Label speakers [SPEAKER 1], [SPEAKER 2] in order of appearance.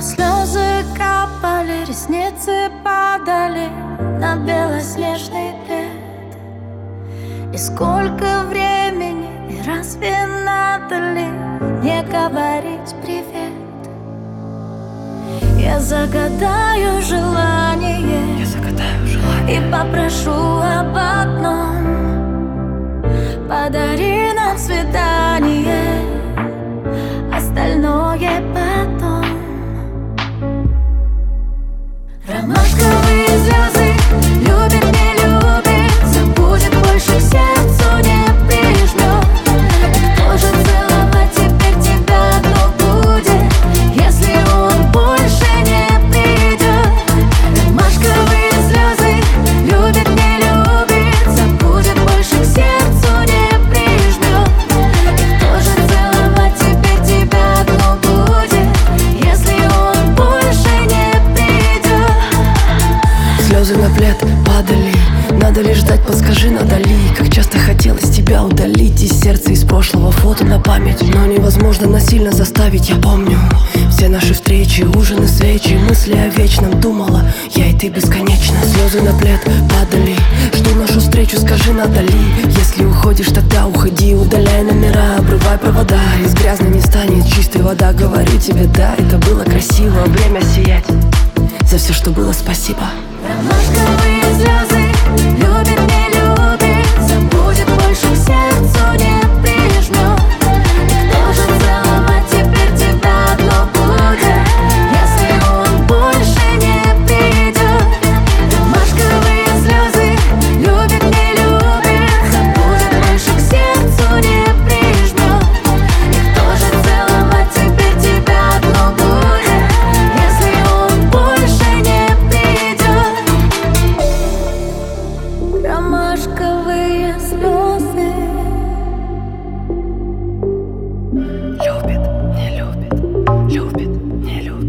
[SPEAKER 1] А слезы капали, ресницы падали на белоснежный плед. И сколько времени, и разве надо ли не говорить привет? Я загадаю желание и попрошу об одном: подари нам свидание, остальное потом. Ромашковые слезы, любит, не любит, забудет, больше к сердцу не прижмет. Кто же целовать теперь тебя одну будет, если он больше не придет? Ромашковые слезы, любит, не любит, забудет, больше к сердцу не прижмет. Кто же целовать теперь тебя одну будет, если он больше не придет?
[SPEAKER 2] Слезы на плед падали, надо ли ждать, подскажи, надо ли? Как часто хотелось тебя удалить из сердца, из прошлого фото на память. Но невозможно насильно заставить, я помню все наши встречи, ужины, свечи, мысли о вечном. Думала, я и ты бесконечно. Слезы на плед падали, жду нашу встречу, скажи, надо ли? Если уходишь, тогда уходи, удаляй номера, обрывай провода. Из грязной не станет чистой вода, говорю тебе, да, это было красиво. Время сиять, за все, что было, спасибо.
[SPEAKER 1] Ромашковые слезы, любит, не любит, забудет, больше к сердцу не прижмет. И кто же целовать теперь тебя одно будет, если он больше не придет? Ромашковые слезы, любит, не любит, забудет, больше к сердцу не прижмет. И кто же целовать теперь тебя одно будет, если он больше не придет? Ромашковые слезы.
[SPEAKER 2] Любит, не любит, любит, не любит.